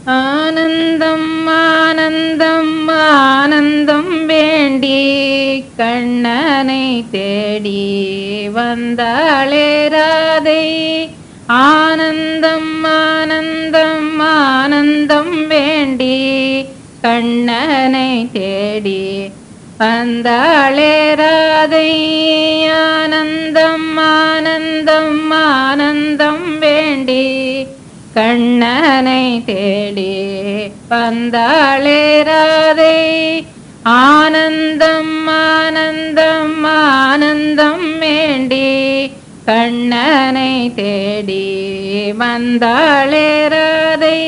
ஆனந்தம் ஆனந்தம் ஆனந்தம் வேண்டி கண்ணனை தேடி வந்தாளே ராதை. ஆனந்தம் ஆனந்தம் ஆனந்தம் வேண்டி கண்ணனை தேடி வந்தாளே ராதை. ஆனந்தம் ஆனந்தம் ஆனந்தம் வேண்டி கண்ணனை தேடி வந்தாளே ராதை. ஆனந்தம் ஆனந்தம் ஆனந்தம் வேண்டி கண்ணனை தேடி வந்தாளே ராதை.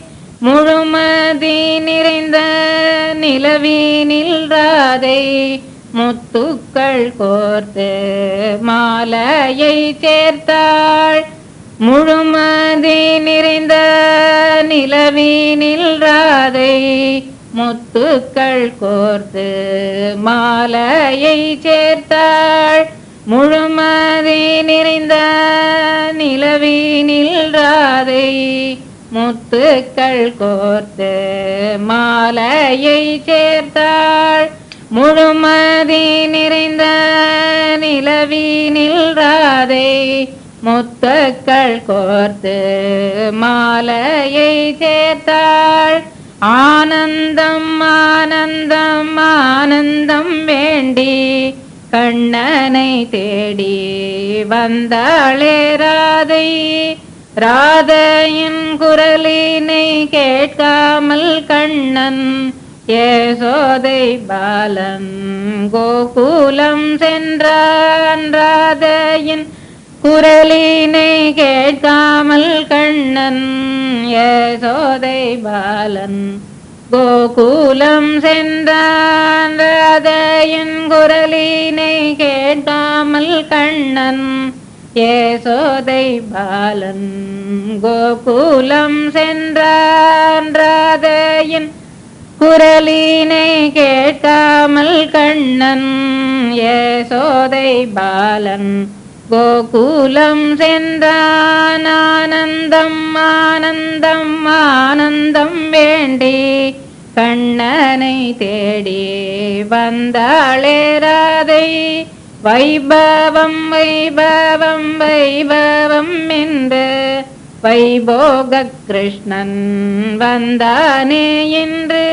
முழுமதி நிறைந்த நிலவினில் ராதை முத்துக்கள் கோர்த்து மாலையை சேர்த்தாள். முழுமதி நிறைந்த நிலவினில் ராதை முத்துக்கள் கோர்த்து மாலையை சேர்த்தாள். முழுமதி நிறைந்த நிலவினில் ராதை முத்துக்கள் கோர்த்து மாலையை சேர்த்தாள். முழுமதி நிறைந்த நிலவினில் ராதை முத்துக்கள் கோர்த்து மாலையை சேர்த்தாள். ஆனந்தம் ஆனந்தம் ஆனந்தம் வேண்டி கண்ணனை தேடி வந்தாளே ராதை. ராதையின் குரலினை கேட்காமல் கண்ணன் யசோதை பாலன் கோகுலம் சென்றான். ராதையின் குரலினை கேட்காமல் கண்ணன் யசோதை பாலன் கோகுலம் சென்றான். ராதையின் குரலினை கேட்காமல் கண்ணன் யசோதை பாலன் கோகுலம் சென்றான். ராதையின் குரலினை கேட்காமல் கண்ணன் யசோதை பாலன் கோகுலம் சென்றான். ஆனந்தம் ஆனந்தம் ஆனந்தம் வேண்டி கண்ணனை தேடி வந்தாளே ராதை. வைபவம் வைபவம் வைபவம் என்று வைபோக கிருஷ்ணன் வந்தானே என்று.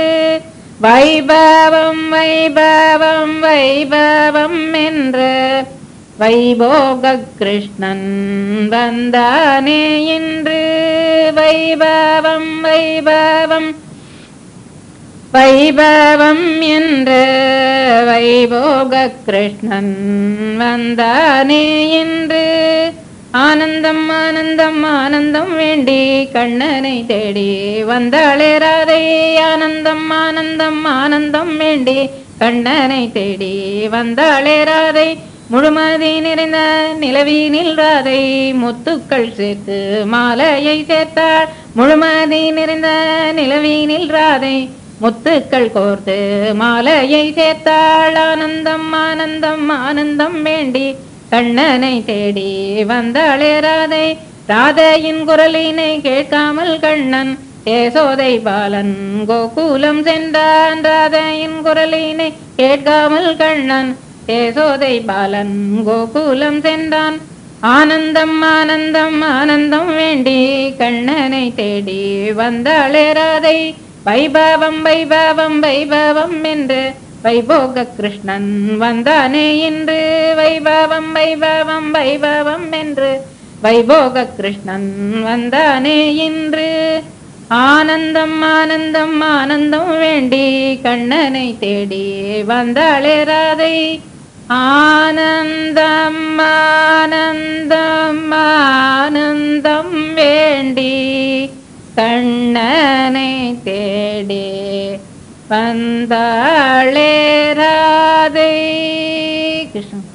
வைபவம் வைபவம் வைபவம் என்று வைபோக கிருஷ்ணன் வந்தானே என்று. வைபவம் வைபவம் வைபவம் என்று வைபோக கிருஷ்ணன் வந்தானே என்று. ஆனந்தம் ஆனந்தம் ஆனந்தம் வேண்டி கண்ணனை தேடி வந்தாளே ராதை. ஆனந்தம் ஆனந்தம் ஆனந்தம் வேண்டி கண்ணனை தேடி வந்தாளே ராதை. முழுமதி நிறைந்த நிலவினில் ராதை முத்துக்கள் சேர்த்து மாலையை சேர்த்தாள். முழுமதி நிறைந்த நிலவினில் ராதை முத்துக்கள் கோர்த்து மாலையை சேர்த்தாள். ஆனந்தம் ஆனந்தம் ஆனந்தம் வேண்டி கண்ணனை தேடி வந்தாளே ராதை. ராதையின் குரலினை கேட்காமல் கண்ணன் யசோதை பாலன் கோகுலம் சென்றான். ராதையின் குரலினை கேட்காமல் கண்ணன் யசோதை பாலன் கோகுலம் சென்றான். ஆனந்தம் ஆனந்தம் ஆனந்தம் வேண்டி கண்ணனை தேடி வந்தாளே ராதை. வைபவம் வைபவம் வைபவம் என்று வைபோக கிருஷ்ணன் வந்தானே என்று. வைபவம் வைபவம் வைபவம் என்று வைபோக கிருஷ்ணன் வந்தானே என்று. ஆனந்தம் ஆனந்தம் ஆனந்தம் வேண்டி கண்ணனை தேடி வந்தாளே ராதை. ஆனந்தம் ஆனந்தம் ஆனந்தம் வேண்டி கண்ணனை தேடி வந்தாளே ராதை. கிருஷ்ணன்.